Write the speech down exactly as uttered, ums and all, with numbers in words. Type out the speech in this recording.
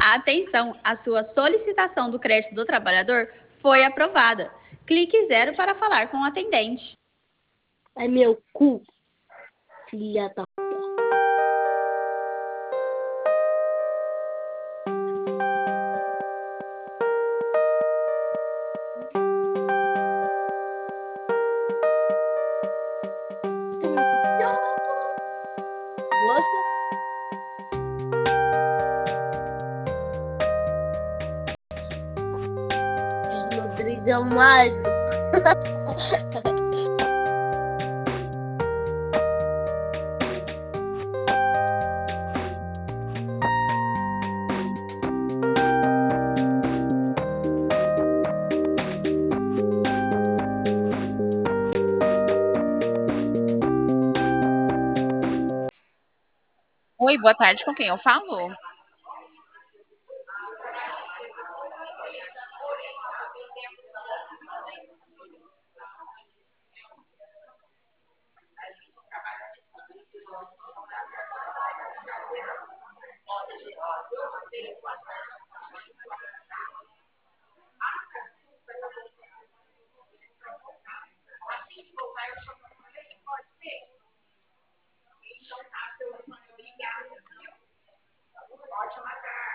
Atenção, a sua solicitação do crédito do trabalhador foi aprovada. Clique zero para falar com o atendente. É meu cu, filha da... Você desnutrição mais. Oi, boa tarde, com quem eu falo?